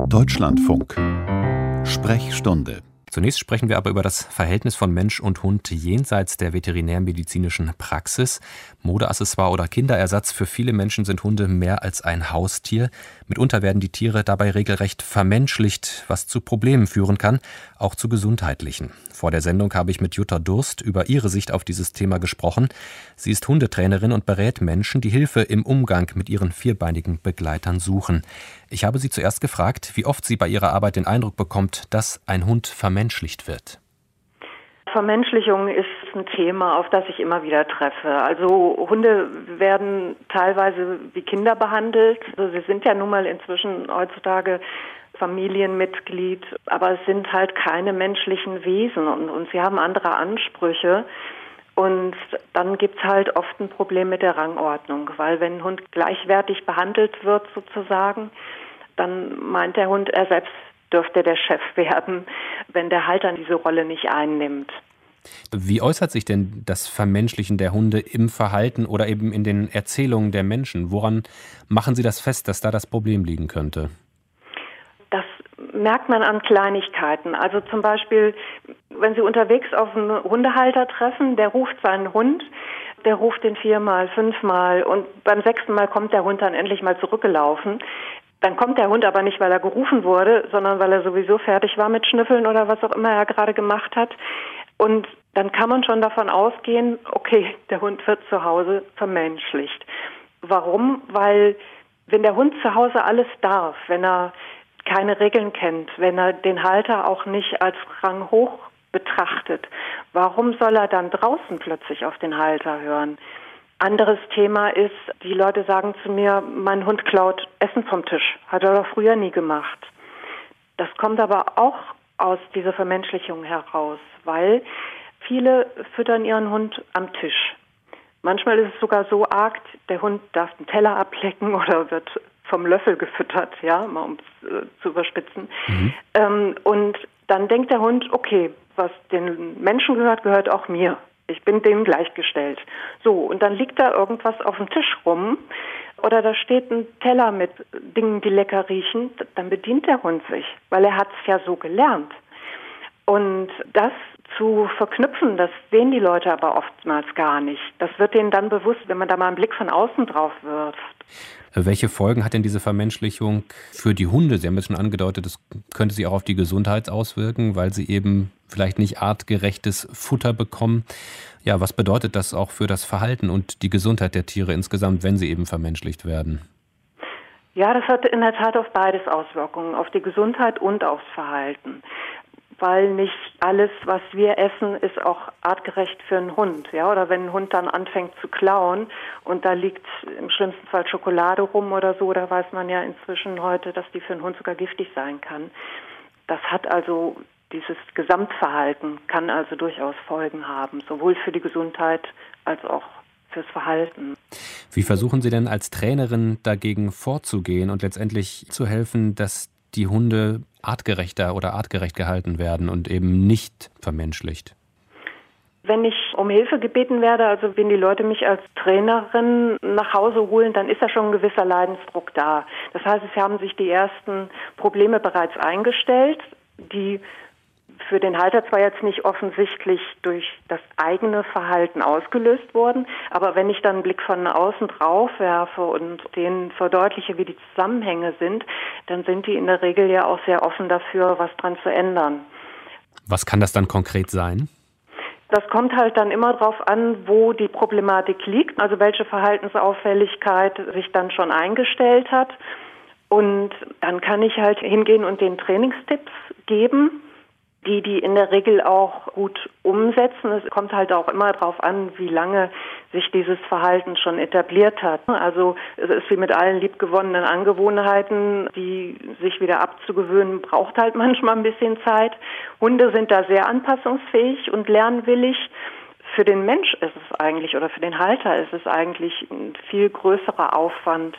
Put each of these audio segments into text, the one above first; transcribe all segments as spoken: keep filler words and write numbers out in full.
Deutschlandfunk. Sprechstunde. Zunächst sprechen wir aber über das Verhältnis von Mensch und Hund jenseits der veterinärmedizinischen Praxis. Modeaccessoire oder Kinderersatz. Für viele Menschen sind Hunde mehr als ein Haustier. Mitunter werden die Tiere dabei regelrecht vermenschlicht, was zu Problemen führen kann, auch zu gesundheitlichen. Vor der Sendung habe ich mit Jutta Durst über ihre Sicht auf dieses Thema gesprochen. Sie ist Hundetrainerin und berät Menschen, die Hilfe im Umgang mit ihren vierbeinigen Begleitern suchen. Ich habe sie zuerst gefragt, wie oft sie bei ihrer Arbeit den Eindruck bekommt, dass ein Hund vermenschlicht wird. Vermenschlichung ist ein Thema, auf das ich immer wieder treffe. Also Hunde werden teilweise wie Kinder behandelt. Also sie sind ja nun mal inzwischen heutzutage Familienmitglied, aber es sind halt keine menschlichen Wesen und, und sie haben andere Ansprüche. Und dann gibt es halt oft ein Problem mit der Rangordnung, weil wenn ein Hund gleichwertig behandelt wird sozusagen, dann meint der Hund, er selbst dürfte der Chef werden, wenn der Halter diese Rolle nicht einnimmt. Wie äußert sich denn das Vermenschlichen der Hunde im Verhalten oder eben in den Erzählungen der Menschen? Woran machen Sie das fest, dass da das Problem liegen könnte? Das merkt man an Kleinigkeiten. Also zum Beispiel, wenn Sie unterwegs auf einen Hundehalter treffen, der ruft seinen Hund, der ruft den viermal, fünfmal und beim sechsten Mal kommt der Hund dann endlich mal zurückgelaufen. Dann kommt der Hund aber nicht, weil er gerufen wurde, sondern weil er sowieso fertig war mit Schnüffeln oder was auch immer er gerade gemacht hat. Und dann kann man schon davon ausgehen, okay, der Hund wird zu Hause vermenschlicht. Warum? Weil wenn der Hund zu Hause alles darf, wenn er keine Regeln kennt, wenn er den Halter auch nicht als Rang hoch betrachtet, warum soll er dann draußen plötzlich auf den Halter hören? Anderes Thema ist, die Leute sagen zu mir, mein Hund klaut Essen vom Tisch. Hat er doch früher nie gemacht. Das kommt aber auch aus dieser Vermenschlichung heraus, weil viele füttern ihren Hund am Tisch. Manchmal ist es sogar so arg, der Hund darf den Teller ablecken oder wird vom Löffel gefüttert, ja, mal um es äh, zu überspitzen. Mhm. Ähm, und dann denkt der Hund, okay, was den Menschen gehört, gehört auch mir. Ich bin dem gleichgestellt. So, und dann liegt da irgendwas auf dem Tisch rum oder da steht ein Teller mit Dingen, die lecker riechen, dann bedient der Hund sich, weil er hat es ja so gelernt. Und das zu verknüpfen, das sehen die Leute aber oftmals gar nicht. Das wird denen dann bewusst, wenn man da mal einen Blick von außen drauf wirft. Welche Folgen hat denn diese Vermenschlichung für die Hunde? Sie haben es schon angedeutet, das könnte sich auch auf die Gesundheit auswirken, weil sie eben vielleicht nicht artgerechtes Futter bekommen. Ja, was bedeutet das auch für das Verhalten und die Gesundheit der Tiere insgesamt, wenn sie eben vermenschlicht werden? Ja, das hat in der Tat auf beides Auswirkungen, auf die Gesundheit und aufs Verhalten. Weil nicht alles, was wir essen, ist auch artgerecht für einen Hund. Ja? Oder wenn ein Hund dann anfängt zu klauen und da liegt im schlimmsten Fall Schokolade rum oder so, da weiß man ja inzwischen heute, dass die für einen Hund sogar giftig sein kann. Das hat also, dieses Gesamtverhalten kann also durchaus Folgen haben, sowohl für die Gesundheit als auch fürs Verhalten. Wie versuchen Sie denn als Trainerin dagegen vorzugehen und letztendlich zu helfen, dass die Hunde artgerechter oder artgerecht gehalten werden und eben nicht vermenschlicht? Wenn ich um Hilfe gebeten werde, also wenn die Leute mich als Trainerin nach Hause holen, dann ist da schon ein gewisser Leidensdruck da. Das heißt, es haben sich die ersten Probleme bereits eingestellt, die für den Halter zwar jetzt nicht offensichtlich durch das eigene Verhalten ausgelöst wurden, aber wenn ich dann einen Blick von außen drauf werfe und denen verdeutliche, wie die Zusammenhänge sind, dann sind die in der Regel ja auch sehr offen dafür, was dran zu ändern. Was kann das dann konkret sein? Das kommt halt dann immer darauf an, wo die Problematik liegt, also welche Verhaltensauffälligkeit sich dann schon eingestellt hat. Und dann kann ich halt hingehen und den Trainingstipps geben, die die in der Regel auch gut umsetzen. Es kommt halt auch immer darauf an, wie lange sich dieses Verhalten schon etabliert hat. Also es ist wie mit allen liebgewonnenen Angewohnheiten, die sich wieder abzugewöhnen, braucht halt manchmal ein bisschen Zeit. Hunde sind da sehr anpassungsfähig und lernwillig. Für den Mensch ist es eigentlich, oder für den Halter ist es eigentlich ein viel größerer Aufwand,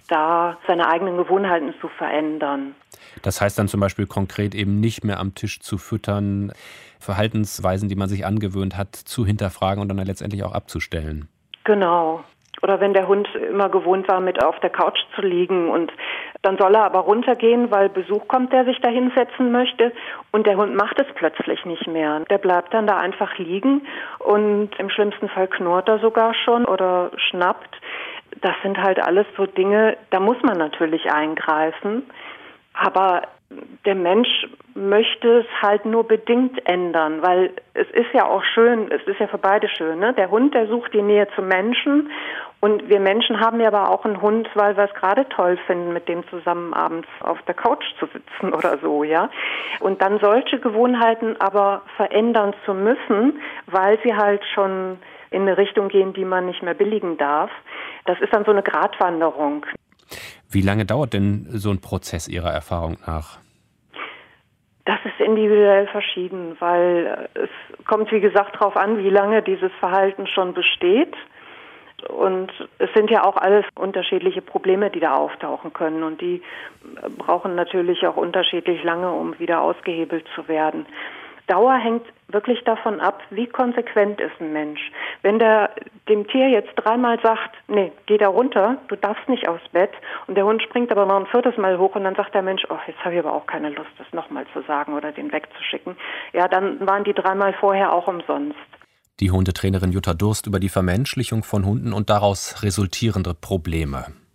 da seine eigenen Gewohnheiten zu verändern. Das heißt dann zum Beispiel konkret eben nicht mehr am Tisch zu füttern, Verhaltensweisen, die man sich angewöhnt hat, zu hinterfragen und dann letztendlich auch abzustellen. Genau. Oder wenn der Hund immer gewohnt war, mit auf der Couch zu liegen und Dann soll er aber runtergehen, weil Besuch kommt, der sich da hinsetzen möchte. Und der Hund macht es plötzlich nicht mehr. Der bleibt dann da einfach liegen und im schlimmsten Fall knurrt er sogar schon oder schnappt. Das sind halt alles so Dinge, da muss man natürlich eingreifen. Aber der Mensch möchte es halt nur bedingt ändern, weil es ist ja auch schön, es ist ja für beide schön, ne? Der Hund, der sucht die Nähe zum Menschen und wir Menschen haben ja aber auch einen Hund, weil wir es gerade toll finden, mit dem zusammen abends auf der Couch zu sitzen oder so, ja. Und dann solche Gewohnheiten aber verändern zu müssen, weil sie halt schon in eine Richtung gehen, die man nicht mehr billigen darf, das ist dann so eine Gratwanderung. Wie lange dauert denn so ein Prozess Ihrer Erfahrung nach? Das ist individuell verschieden, weil es kommt, wie gesagt, darauf an, wie lange dieses Verhalten schon besteht. Und es sind ja auch alles unterschiedliche Probleme, die da auftauchen können. Und die brauchen natürlich auch unterschiedlich lange, um wieder ausgehebelt zu werden. Dauer hängt wirklich davon ab, wie konsequent ist ein Mensch. Wenn der dem Tier jetzt dreimal sagt, nee, geh da runter, du darfst nicht aufs Bett, und der Hund springt aber noch ein viertes Mal hoch und dann sagt der Mensch, oh, jetzt habe ich aber auch keine Lust, das nochmal zu sagen oder den wegzuschicken, ja, dann waren die dreimal vorher auch umsonst. Die Hundetrainerin Jutta Durst über die Vermenschlichung von Hunden und daraus resultierende Probleme.